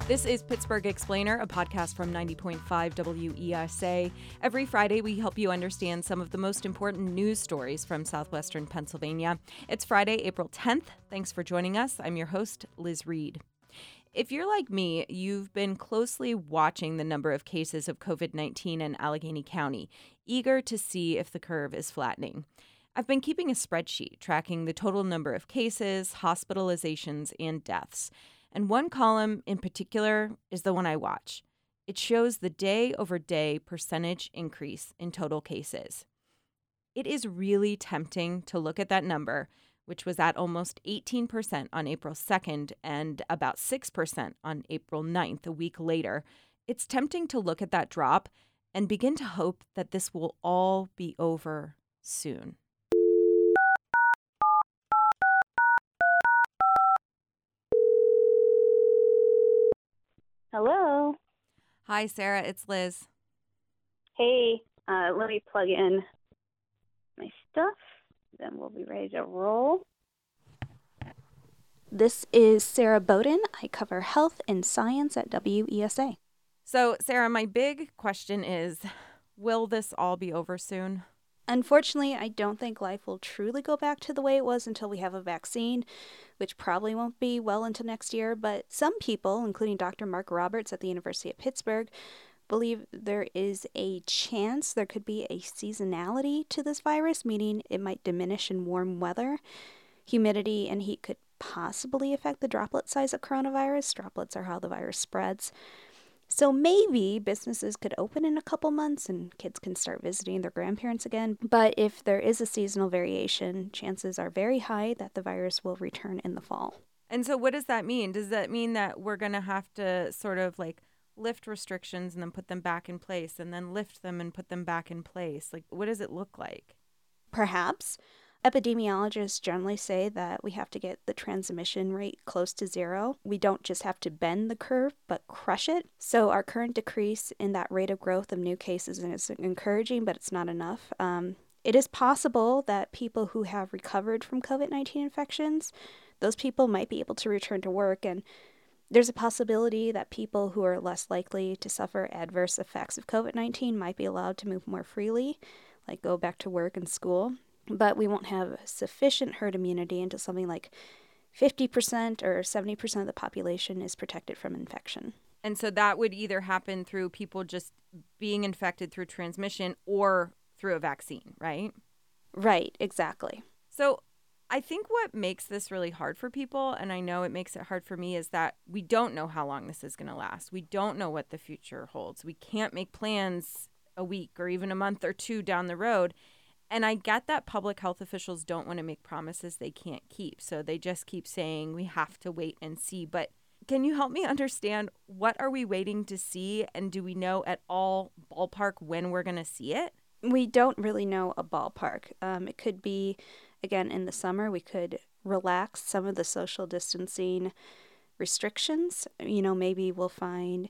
This is Pittsburgh Explainer, a podcast from 90.5 WESA. Every Friday, we help you understand some of the most important news stories from southwestern Pennsylvania. It's Friday, April 10th. Thanks for joining us. I'm your host, Liz Reed. If you're like me, you've been closely watching the number of cases of COVID-19 in Allegheny County, eager to see if the curve is flattening. I've been keeping a spreadsheet tracking the total number of cases, hospitalizations, and deaths. And one column in particular is the one I watch. It shows the day-over-day percentage increase in total cases. It is really tempting to look at that number, which was at almost 18% on April 2nd and about 6% on April 9th, a week later. It's tempting to look at that drop and begin to hope that this will all be over soon. Hello. Hi, Sarah. It's Liz. Hey, let me plug in my stuff, then we'll be ready to roll. This is Sarah Bowden. I cover health and science at WESA. So, Sarah, my big question is, will this all be over soon? Unfortunately, I don't think life will truly go back to the way it was until we have a vaccine, which probably won't be well into next year. But some people, including Dr. Mark Roberts at the University of Pittsburgh, believe there is a chance there could be a seasonality to this virus, meaning it might diminish in warm weather. Humidity and heat could possibly affect the droplet size of coronavirus. Droplets are how the virus spreads. So maybe businesses could open in a couple months and kids can start visiting their grandparents again. But if there is a seasonal variation, chances are very high that the virus will return in the fall. And so what does that mean? Does that mean that we're going to have to sort of like lift restrictions and then put them back in place and then lift them and put them back in place? Like, what does it look like? Perhaps. Epidemiologists generally say that we have to get the transmission rate close to zero. We don't just have to bend the curve, but crush it. So our current decrease in that rate of growth of new cases is encouraging, but it's not enough. It is possible that people who have recovered from COVID-19 infections, those people might be able to return to work, and there's a possibility that people who are less likely to suffer adverse effects of COVID-19 might be allowed to move more freely, like go back to work and school. But we won't have sufficient herd immunity until something like 50% or 70% of the population is protected from infection. And so that would either happen through people just being infected through transmission or through a vaccine, right? Right, exactly. So I think what makes this really hard for people, and I know it makes it hard for me, is that we don't know how long this is going to last. We don't know what the future holds. We can't make plans a week or even a month or two down the road. And I get that public health officials don't want to make promises they can't keep. So they just keep saying we have to wait and see. But can you help me understand, what are we waiting to see? And do we know at all ballpark when we're going to see it? We don't really know a ballpark. It could be, again, in the summer, we could relax some of the social distancing restrictions. Maybe we'll find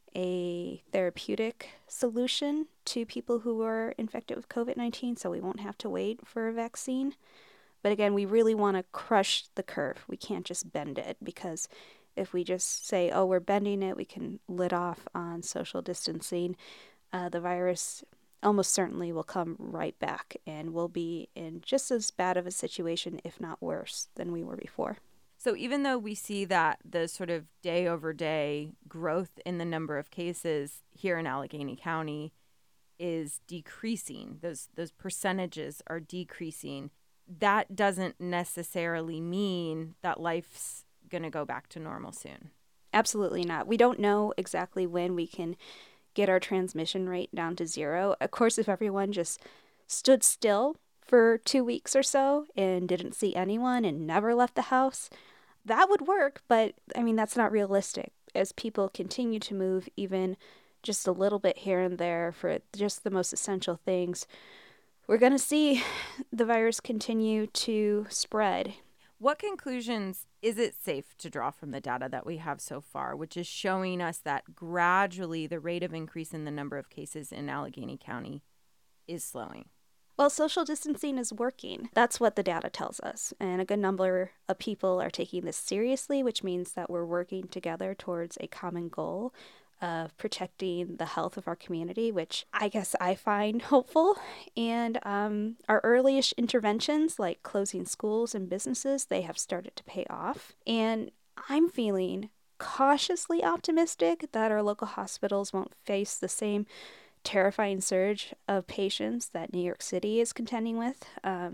a therapeutic solution to people who are infected with COVID-19, so we won't have to wait for a vaccine. But again, we really want to crush the curve. We can't just bend it, because if we just say, oh, we're bending it, we can let off on social distancing, the virus almost certainly will come right back, and we'll be in just as bad of a situation, if not worse, than we were before. So even though we see that the sort of day over day growth in the number of cases here in Allegheny County is decreasing, those percentages are decreasing, that doesn't necessarily mean that life's going to go back to normal soon. Absolutely not. We don't know exactly when we can get our transmission rate down to zero. Of course, if everyone just stood still for 2 weeks or so and didn't see anyone and never left the house, that would work, but that's not realistic. As people continue to move even just a little bit here and there for just the most essential things, we're going to see the virus continue to spread. What conclusions is it safe to draw from the data that we have so far, which is showing us that gradually the rate of increase in the number of cases in Allegheny County is slowing? Well, social distancing is working. That's what the data tells us. And a good number of people are taking this seriously, which means that we're working together towards a common goal of protecting the health of our community, which I guess I find hopeful. And our early-ish interventions, like closing schools and businesses, they have started to pay off. And I'm feeling cautiously optimistic that our local hospitals won't face the same terrifying surge of patients that New York City is contending with.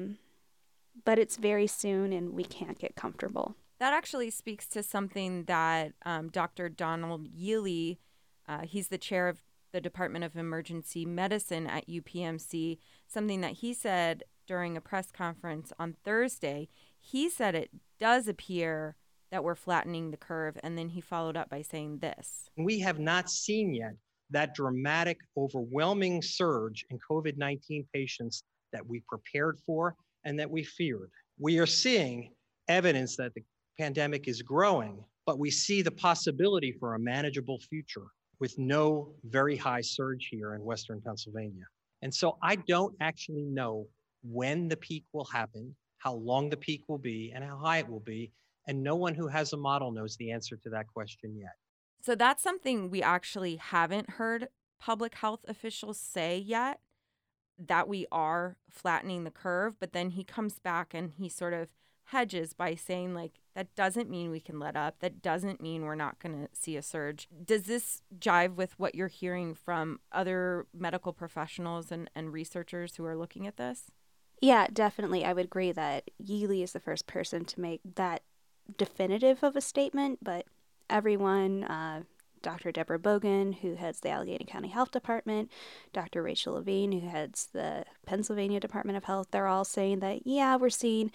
But it's very soon and we can't get comfortable. That actually speaks to something that Dr. Donald Yealy, he's the chair of the Department of Emergency Medicine at UPMC, something that he said during a press conference on Thursday. He said it does appear that we're flattening the curve, and then he followed up by saying this. We have not seen yet that dramatic, overwhelming surge in COVID-19 patients that we prepared for and that we feared. We are seeing evidence that the pandemic is growing, but we see the possibility for a manageable future with no very high surge here in Western Pennsylvania. And so I don't actually know when the peak will happen, how long the peak will be, and how high it will be. And no one who has a model knows the answer to that question yet. So that's something we actually haven't heard public health officials say yet, that we are flattening the curve. But then he comes back and he sort of hedges by saying, like, that doesn't mean we can let up. That doesn't mean we're not going to see a surge. Does this jive with what you're hearing from other medical professionals and researchers who are looking at this? Yeah, definitely. I would agree that Yealy is the first person to make that definitive of a statement, but everyone, Dr. Deborah Bogan, who heads the Allegheny County Health Department, Dr. Rachel Levine, who heads the Pennsylvania Department of Health, they're all saying that, yeah, we're seeing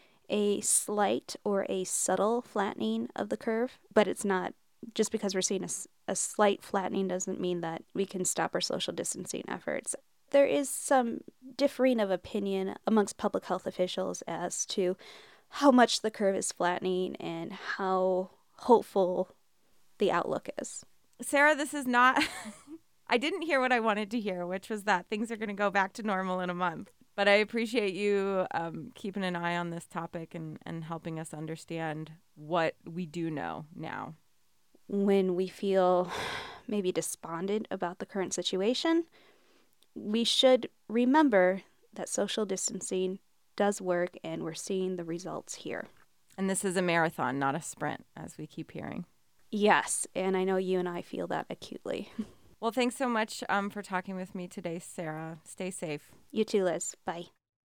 a slight or a subtle flattening of the curve, but it's not, just because we're seeing a slight flattening doesn't mean that we can stop our social distancing efforts. There is some differing of opinion amongst public health officials as to how much the curve is flattening and how hopeful the outlook is. Sarah, this is not, I didn't hear what I wanted to hear, which was that things are going to go back to normal in a month. But I appreciate you keeping an eye on this topic and helping us understand what we do know now. When we feel maybe despondent about the current situation, we should remember that social distancing does work and we're seeing the results here. And this is a marathon, not a sprint, as we keep hearing. Yes, and I know you and I feel that acutely. Well, thanks so much for talking with me today, Sarah. Stay safe. You too, Liz. Bye.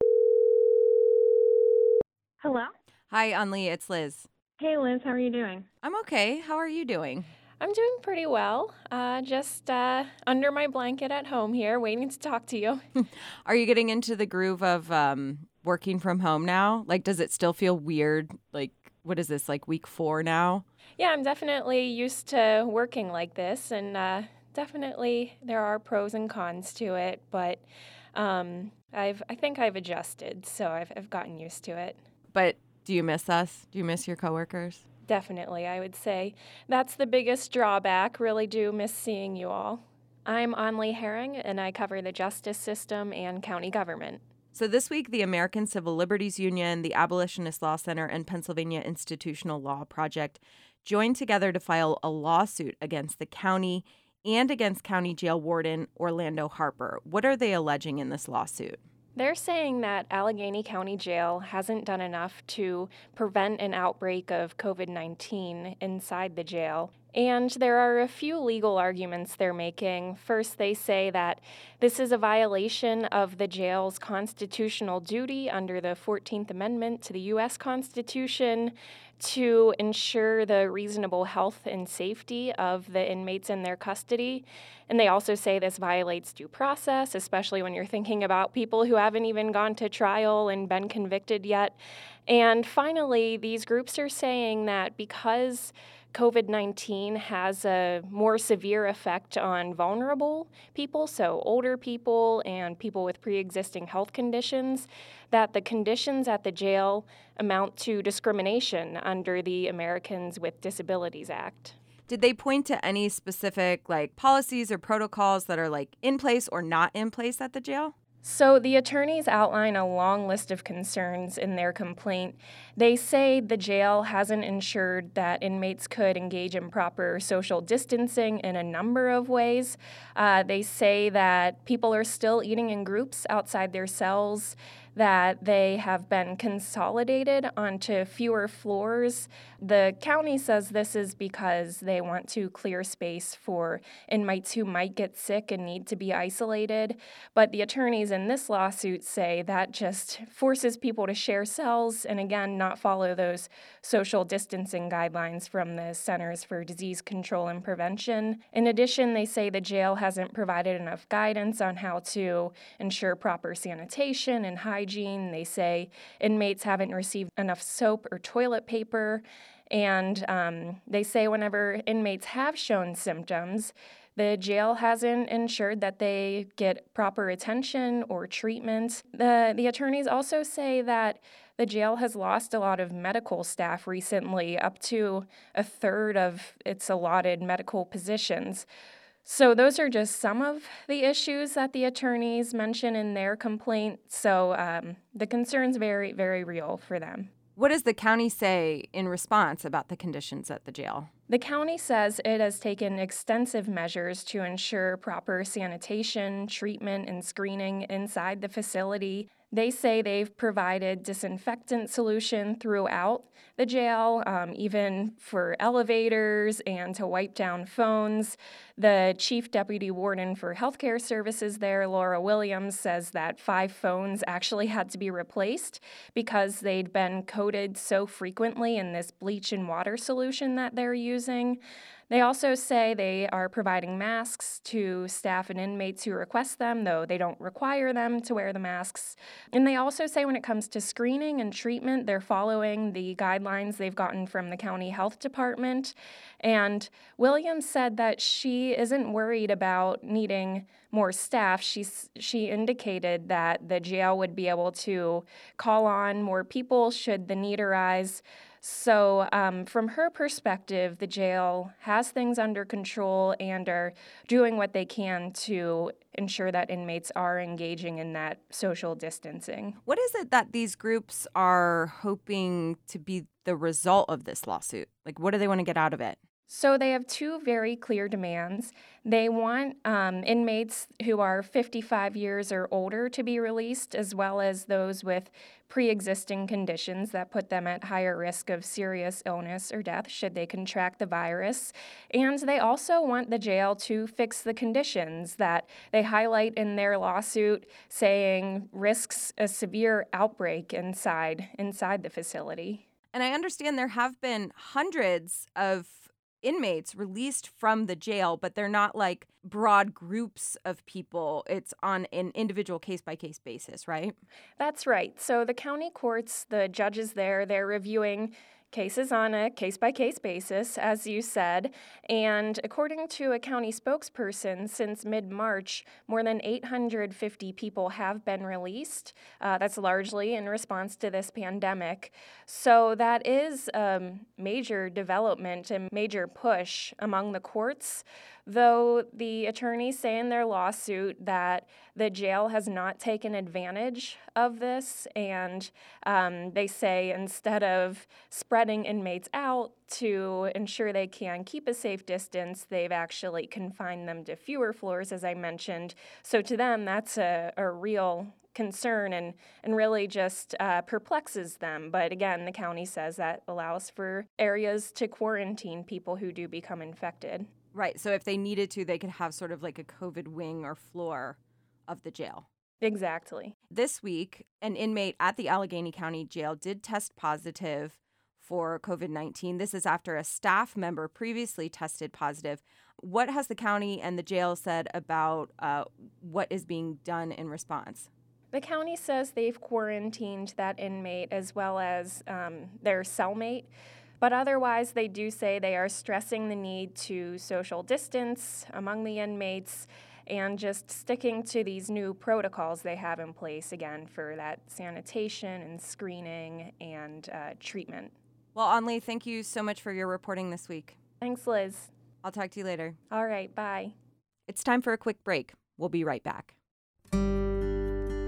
Hello? Hi, Unli. It's Liz. Hey, Liz. How are you doing? I'm okay. How are you doing? I'm doing pretty well. Just under my blanket at home here, waiting to talk to you. Are you getting into the groove of working from home now? Like, does it still feel weird? Like, what is this, like week 4 now? Yeah, I'm definitely used to working like this, and definitely there are pros and cons to it, but I think I've adjusted, so I've gotten used to it. But do you miss us? Do you miss your coworkers? Definitely, I would say. That's the biggest drawback. Really do miss seeing you all. I'm Anli Herring, and I cover the justice system and county government. So this week, the American Civil Liberties Union, the Abolitionist Law Center, and Pennsylvania Institutional Law Project joined together to file a lawsuit against the county and against County Jail Warden Orlando Harper. What are they alleging in this lawsuit? They're saying that Allegheny County Jail hasn't done enough to prevent an outbreak of COVID-19 inside the jail. And there are a few legal arguments they're making. First, they say that this is a violation of the jail's constitutional duty under the 14th Amendment to the U.S. Constitution to ensure the reasonable health and safety of the inmates in their custody. And they also say this violates due process, especially when you're thinking about people who haven't even gone to trial and been convicted yet. And finally, these groups are saying that because COVID-19 has a more severe effect on vulnerable people, so older people and people with pre-existing health conditions, that the conditions at the jail amount to discrimination under the Americans with Disabilities Act. Did they point to any specific policies or protocols that are in place or not in place at the jail? So the attorneys outline a long list of concerns in their complaint. They say the jail hasn't ensured that inmates could engage in proper social distancing in a number of ways. They say that people are still eating in groups outside their cells, that they have been consolidated onto fewer floors. The county says this is because they want to clear space for inmates who might get sick and need to be isolated. But the attorneys in this lawsuit say that just forces people to share cells and, again, not follow those social distancing guidelines from the Centers for Disease Control and Prevention. In addition, they say the jail hasn't provided enough guidance on how to ensure proper sanitation and hygiene. They say inmates haven't received enough soap or toilet paper. And they say whenever inmates have shown symptoms, the jail hasn't ensured that they get proper attention or treatment. The attorneys also say that the jail has lost a lot of medical staff recently, up to a third of its allotted medical positions. So those are just some of the issues that the attorneys mention in their complaint. So the concern's very, very real for them. What does the county say in response about the conditions at the jail? The county says it has taken extensive measures to ensure proper sanitation, treatment, and screening inside the facility. They say they've provided disinfectant solution throughout the jail, even for elevators and to wipe down phones. The chief deputy warden for healthcare services there, Laura Williams, says that 5 phones actually had to be replaced because they'd been coated so frequently in this bleach and water solution that they're using. They also say they are providing masks to staff and inmates who request them, though they don't require them to wear the masks. And they also say when it comes to screening and treatment, they're following the guidelines they've gotten from the county health department. And Williams said that she isn't worried about needing more staff. She indicated that the jail would be able to call on more people should the need arise. So from her perspective, the jail has things under control and are doing what they can to ensure that inmates are engaging in that social distancing. What is it that these groups are hoping to be the result of this lawsuit? Like, what do they want to get out of it? So they have 2 very clear demands. They want inmates who are 55 years or older to be released, as well as those with pre-existing conditions that put them at higher risk of serious illness or death should they contract the virus. And they also want the jail to fix the conditions that they highlight in their lawsuit, saying risks a severe outbreak inside the facility. And I understand there have been hundreds of inmates released from the jail, but they're not like broad groups of people. It's on an individual case-by-case basis, right? That's right. So the county courts, the judges there, they're reviewing cases on a case-by-case basis, as you said. And according to a county spokesperson, since mid-March, more than 850 people have been released. That's largely in response to this pandemic. So that is a major development and major push among the courts, though the attorneys say in their lawsuit that the jail has not taken advantage of this, and they say instead of spreading inmates out to ensure they can keep a safe distance, they've actually confined them to fewer floors, as I mentioned. So to them, that's a real concern and really just perplexes them. But again, the county says that allows for areas to quarantine people who do become infected. Right. So if they needed to, they could have sort of like a COVID wing or floor of the jail. Exactly. This week, an inmate at the Allegheny County Jail did test positive for COVID-19. This is after a staff member previously tested positive. What has the county and the jail said about what is being done in response? The county says they've quarantined that inmate as well as their cellmate. But otherwise, they do say they are stressing the need to social distance among the inmates and just sticking to these new protocols they have in place, again, for that sanitation and screening and treatment. Well, Anli, thank you so much for your reporting this week. Thanks, Liz. I'll talk to you later. All right, bye. It's time for a quick break. We'll be right back.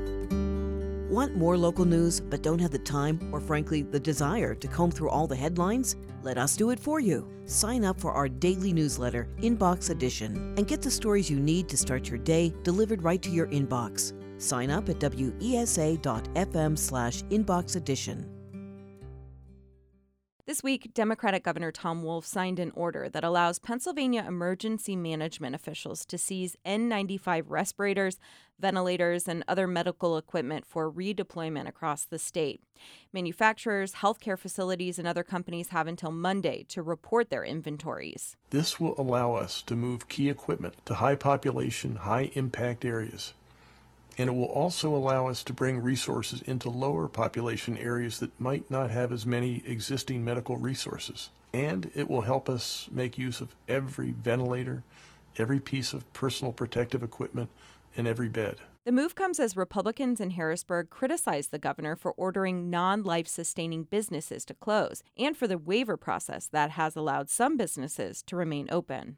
Want more local news but don't have the time or, frankly, the desire to comb through all the headlines? Let us do it for you. Sign up for our daily newsletter, Inbox Edition, and get the stories you need to start your day delivered right to your inbox. Sign up at wesa.fm/Inbox Edition. This week, Democratic Governor Tom Wolf signed an order that allows Pennsylvania emergency management officials to seize N95 respirators, ventilators, and other medical equipment for redeployment across the state. Manufacturers, healthcare facilities, and other companies have until Monday to report their inventories. This will allow us to move key equipment to high population, high impact areas. And it will also allow us to bring resources into lower population areas that might not have as many existing medical resources. And it will help us make use of every ventilator, every piece of personal protective equipment, and every bed. The move comes as Republicans in Harrisburg criticize the governor for ordering non-life-sustaining businesses to close and for the waiver process that has allowed some businesses to remain open.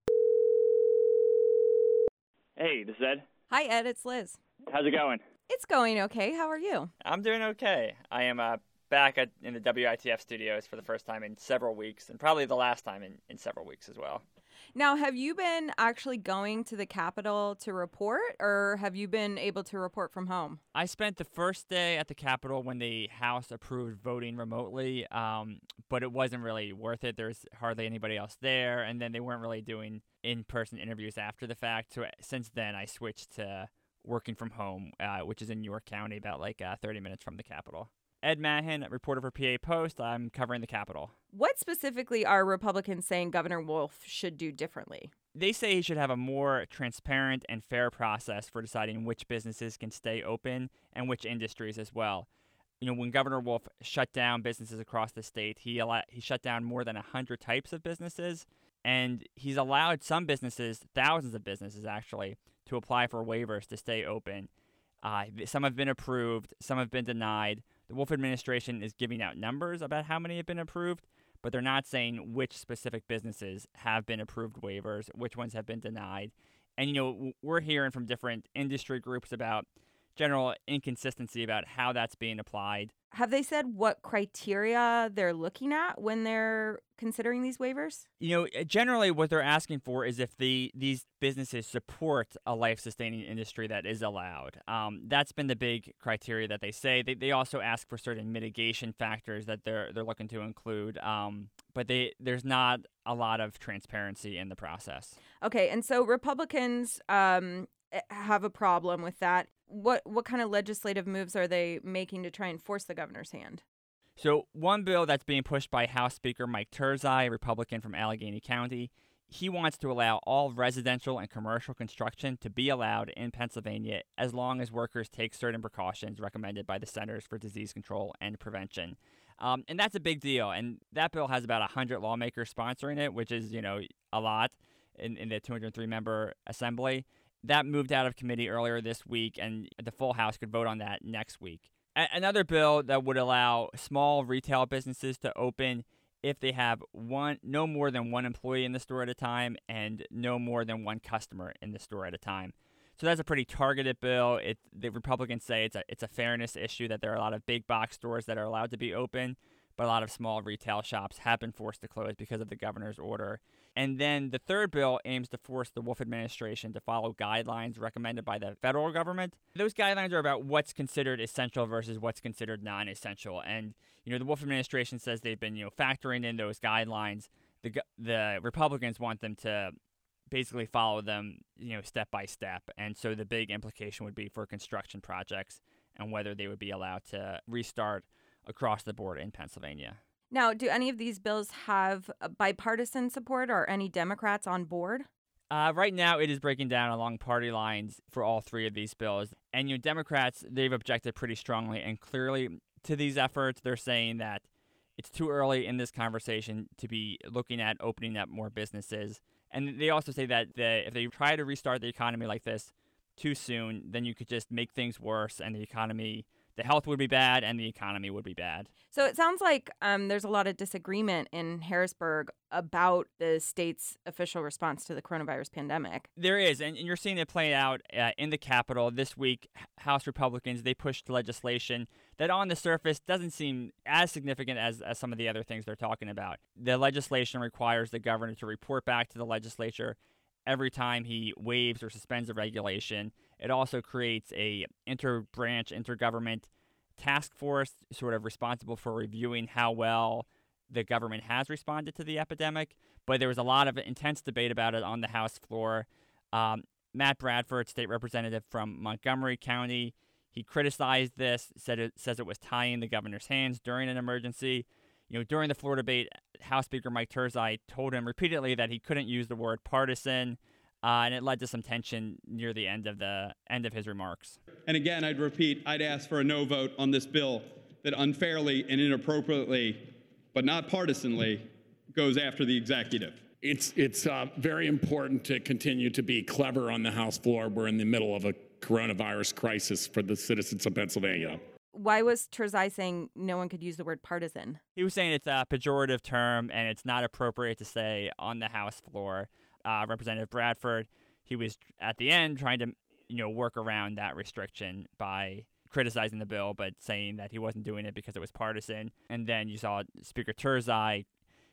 Hey, this is Ed. Hi, Ed. It's Liz. How's it going? It's going okay. How are you? I'm doing okay. I am back in the WITF studios for the first time in several weeks, and probably the last time in several weeks as well. Now, have you been actually going to the Capitol to report, or have you been able to report from home? I spent the first day at the Capitol when the House approved voting remotely, but it wasn't really worth it. There's hardly anybody else there, and then they weren't really doing in-person interviews after the fact. So since then, I switched to working from home, which is in York County, about 30 minutes from the Capitol. Ed Mahan, reporter for PA Post. I'm covering the Capitol. What specifically are Republicans saying Governor Wolf should do differently? They say he should have a more transparent and fair process for deciding which businesses can stay open and which industries as well. You know, when Governor Wolf shut down businesses across the state, he shut down more than 100 types of businesses, and he's allowed some businesses, thousands of businesses actually, to apply for waivers to stay open. Some have been approved, some have been denied. The Wolf administration is giving out numbers about how many have been approved, but they're not saying which specific businesses have been approved waivers, which ones have been denied. And, you know, we're hearing from different industry groups about general inconsistency about how that's being applied. Have they said what criteria they're looking at when they're considering these waivers? You know, generally what they're asking for is if these businesses support a life-sustaining industry that is allowed. That's been the big criteria that they say. They also ask for certain mitigation factors that they're looking to include, but there's not a lot of transparency in the process. Okay, and so Republicans have a problem with that. What kind of legislative moves are they making to try and force the governor's hand? So one bill that's being pushed by House Speaker Mike Turzai, a Republican from Allegheny County, he wants to allow all residential and commercial construction to be allowed in Pennsylvania as long as workers take certain precautions recommended by the Centers for Disease Control and Prevention. And that's a big deal. And that bill has about 100 lawmakers sponsoring it, which is, you know, a lot in the 203-member assembly. That moved out of committee earlier this week, and the full House could vote on that next week. Another bill that would allow small retail businesses to open if they have no more than one employee in the store at a time and no more than one customer in the store at a time. So that's a pretty targeted bill. The Republicans say it's a fairness issue, that there are a lot of big box stores that are allowed to be open, but a lot of small retail shops have been forced to close because of the governor's order. And then the third bill aims to force the Wolf administration to follow guidelines recommended by the federal government. Those guidelines are about what's considered essential versus what's considered non-essential. And, you know, the Wolf administration says they've been, factoring in those guidelines. The Republicans want them to basically follow them, step by step. And so the big implication would be for construction projects and whether they would be allowed to restart across the board in Pennsylvania. Now, do any of these bills have bipartisan support or any Democrats on board? Right now, it is breaking down along party lines for all three of these bills. And, Democrats, they've objected pretty strongly and clearly to these efforts. They're saying that it's too early in this conversation to be looking at opening up more businesses. And they also say that if they try to restart the economy like this too soon, then you could just make things worse and the economy the health would be bad and the economy would be bad. So it sounds like there's a lot of disagreement in Harrisburg about the state's official response to the coronavirus pandemic. There is, and you're seeing it play out in the Capitol this week. House Republicans, they pushed legislation that on the surface doesn't seem as significant as some of the other things they're talking about. The legislation requires the governor to report back to the legislature every time he waives or suspends a regulation. It also creates a intergovernment task force sort of responsible for reviewing how well the government has responded to the epidemic. But there was a lot of intense debate about it on the House floor. Matt Bradford, state representative from Montgomery County, he criticized this, says it was tying the governor's hands during an emergency. During the floor debate, House Speaker Mike Turzai told him repeatedly that he couldn't use the word partisan, and it led to some tension near the end of his remarks. And again, I'd repeat, I'd ask for a no vote on this bill that unfairly and inappropriately, but not partisanly, goes after the executive. It's very important to continue to be clever on the House floor. We're in the middle of a coronavirus crisis for the citizens of Pennsylvania. Why was Turzai saying no one could use the word partisan? He was saying it's a pejorative term and it's not appropriate to say on the House floor. Representative Bradford, he was at the end trying to work around that restriction by criticizing the bill, but saying that he wasn't doing it because it was partisan. And then you saw Speaker Turzai,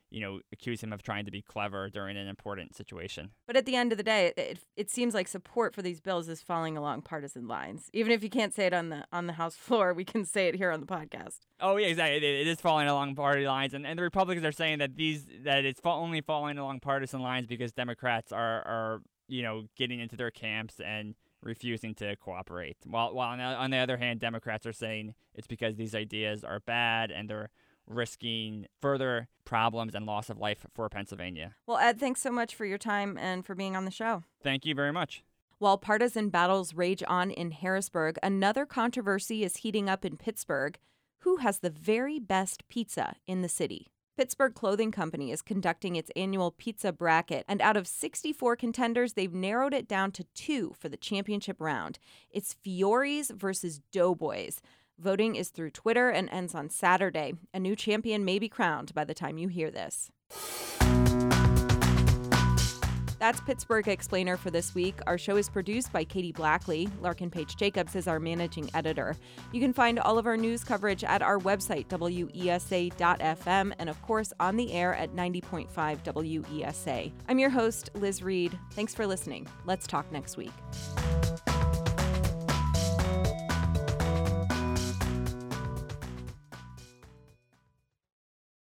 accuse him of trying to be clever during an important situation. But at the end of the day, it seems like support for these bills is falling along partisan lines. Even if you can't say it on the House floor, we can say it here on the podcast. Oh yeah, exactly. It is falling along party lines, and the Republicans are saying that it's only falling along partisan lines because Democrats are getting into their camps and refusing to cooperate. While on the other hand, Democrats are saying it's because these ideas are bad and they're risking further problems and loss of life for Pennsylvania. Well, Ed, thanks so much for your time and for being on the show. Thank you very much. While partisan battles rage on in Harrisburg, another controversy is heating up in Pittsburgh. Who has the very best pizza in the city? Pittsburgh Clothing Company is conducting its annual pizza bracket, and out of 64 contenders, they've narrowed it down to 2 for the championship round. It's Fiore's versus Doughboys. Voting is through Twitter and ends on Saturday. A new champion may be crowned by the time you hear this. That's Pittsburgh Explainer for this week. Our show is produced by Katie Blackley. Larkin Page Jacobs is our managing editor. You can find all of our news coverage at our website, WESA.fm, and of course on the air at 90.5 WESA. I'm your host, Liz Reed. Thanks for listening. Let's talk next week.